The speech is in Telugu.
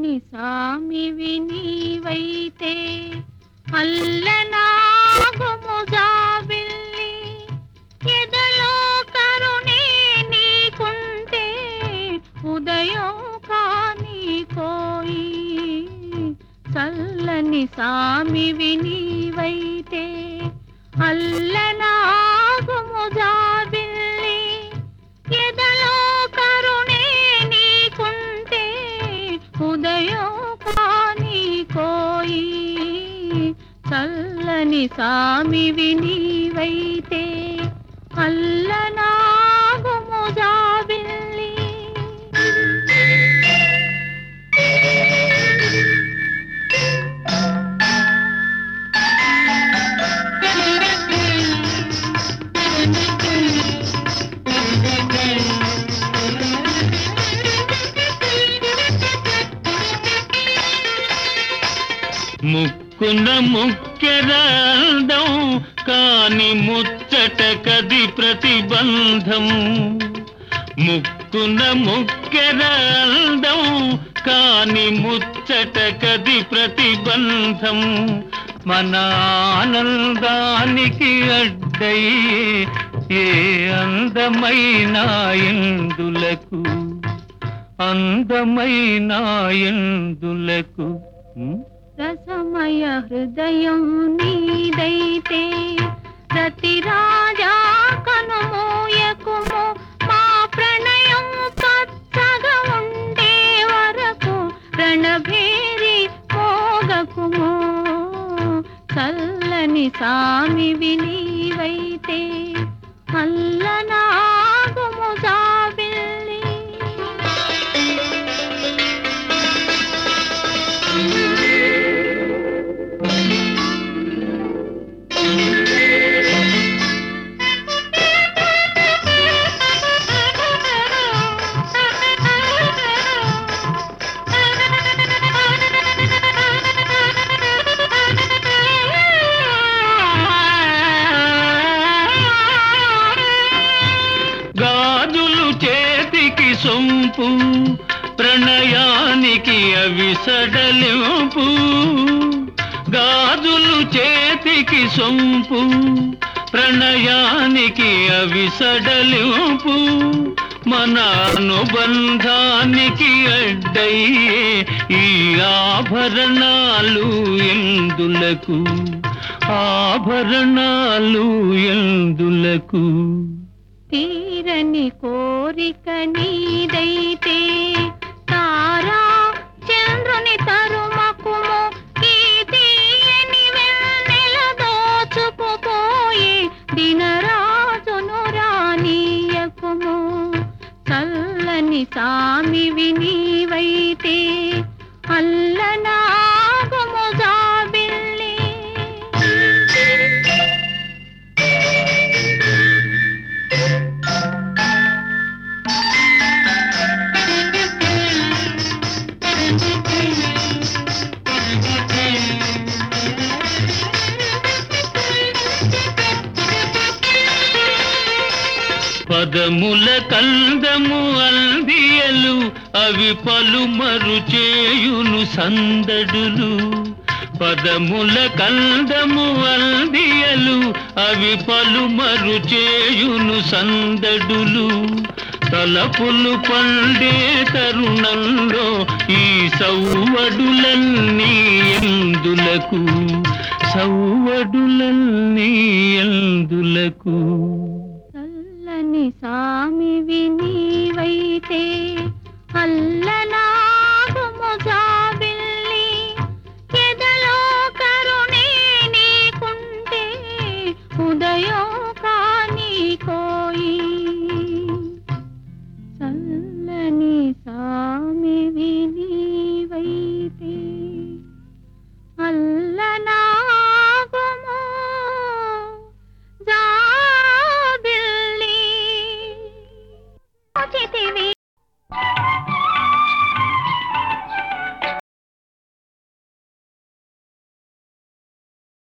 చల్లని సామివి నీవైతే అల్లనాగుము జాబిల్లి ఎదలో కరుణే నీకుంటే ఉదయం కాని కోయి చల్లని సామివి నీవైతే అల్లనాగుము జాబిల్లి ఎదలో కరుణే నీకుంటే ఉదయం కాని కోయి చల్లని సామివి నీవైతే అల్లనాగుము జాబిల్లి ముక్కున ముక్కెరాల్దం కాని ముచ్చట కది ప్రతిబంధం ముక్కున ముక్కెరాల్దం కాని ముచ్చట కది ప్రతిబంధం మన ఆనందానికి అడ్డై ఏ అందమైన ఎందులకు అందమైన ఎందులకు రసమయ హృదయం నీదైతే ప్రతి రాజా కనుమోయకుము మా ప్రణయం పచ్చగా ఉండే వరకు రణభేరి మోగకుము చల్లని సామివి నీవైతే అల్లనాగుము జాబిల్లి గాజులు చేతికి సొంపు ప్రణయానికి అవి సడలింపు గాజులు చేతికి సొంపు ప్రణయానికి అవి సడలింపు మన అనుబంధానికి అడ్డయ్యే ఈ ఆభరణాలు ఎందులకు ఆభరణాలు ఎందులకు తీరని కోరిక నీదైతే తారా చంద్రుని తరుమకుము ఈ తీయని వెన్నెల దోచుకుపోయి దినరాజును రానీయకుము చల్లని సామివి నీవైతే అల్లనాగుము జాబిల్లి పదముల కందము అల్దియలు అవి పలుమరు చేయును సందడులు పదముల కందము అల్దియలు అవి పలుమరు చేయును సందడులు తలపులు పండే తరుణంలో ఈ సౌవడులన్నీ ఎందులకు సౌవడులన్నీ ఎందులకు చల్లని సామివి